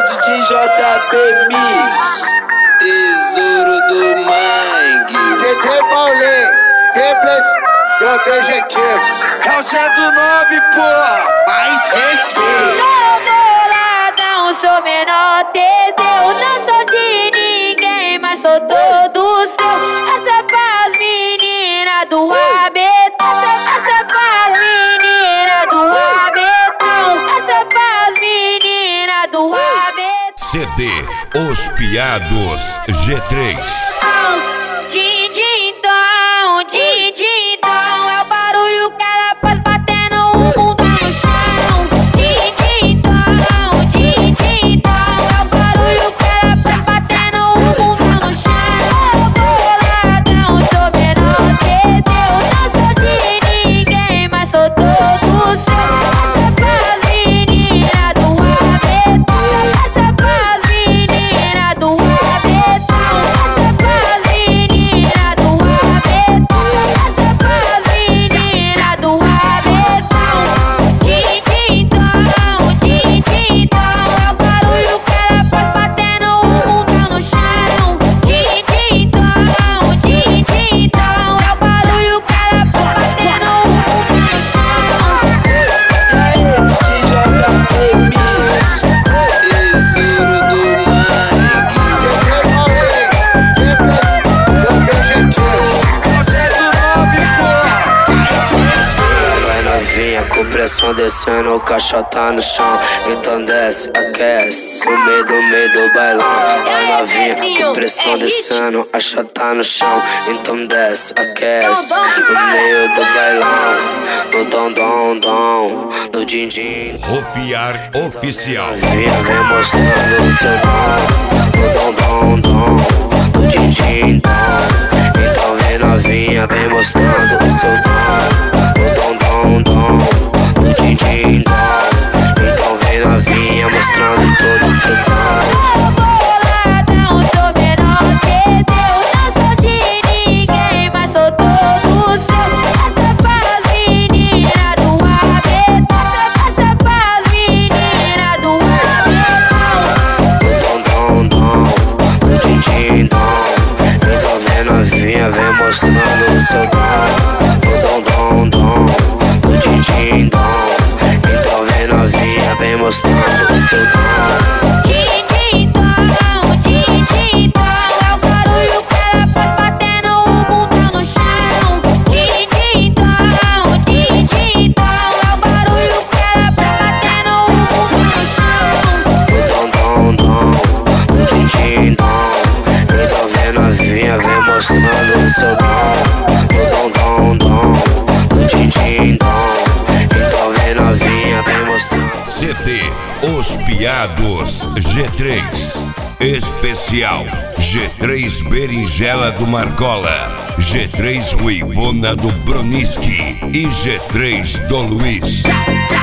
DJ JB Mix, Tesouro do Mangue, DJ Paulinho, simples e objetivo. é o 109, porra, mais respeito. Tô boladão, sou menor Teteu. Não sou de ninguém, mas sou todo seu. Essa paz, menina do rabetão. Essa paz, menina do rabetão. Essa paz, menina do rabetão. CD Os Piados G3. Dindindom, dindindom, é o barulho que ela faz batendo o mundo no chão. Dindindom, dindindom, é o barulho que ela faz batendo o mundo no chão. Boladão, sou menor Teteu. Não sou de ninguém, mas sou todo seu. Essa paz, menina do rabetão. Essa paz, menina do rabetão. Essa paz, menina do rabetão. Essa paz, menina do rabetão. Dindindom, dindindom, é o barulho que ela faz batendo o mundo no chão. Dindindom, dindindom, é o barulho que ela faz batendo o mundo no chão. E aí, DJ JB Mix, Tesouro do Mangue, DJ Paulinho, simples e objetivo. é o 109, porra, mais respeito. Vai novinha, com pressão descendo, o caixa tá no chão. Então desce, aquece, no meio do bailão. Vai novinha, com pressão descendo, a chata tá no chão. Então desce, aquece, no meio do bailão. No dom, no din-din. Rofiar Oficial. Vem mostrando o seu dom. No dom, no din-din. Então vem novinha, vem mostrando o seu dom. No dom, no din-din. Então vem novinha, mostrando todo o seu dom. Boladão, sou menor Teteu. Não sou de ninguém, mas sou todo seu. Essa paz, menina do rabetão. Essa paz, menina do rabetão. No din-din. Então vem novinha, vem mostrando o seu dom. No din-din. Então vem novinha, vem mostrando o seu dom. Dindindom, dindindom, é o barulho que ela faz batendo o mundo no chão. Dindindom, dindindom, é o barulho que ela faz batendo o mundo no chão. No din-din. Então vem novinha, vem mostrando o seu dom. No din-din. Então vem novinha, vem mostrando. CD Os Piados G3. Especial G3 Berinjela do Marcola, G3 Ruivona do Broniski e G3 do Luiz.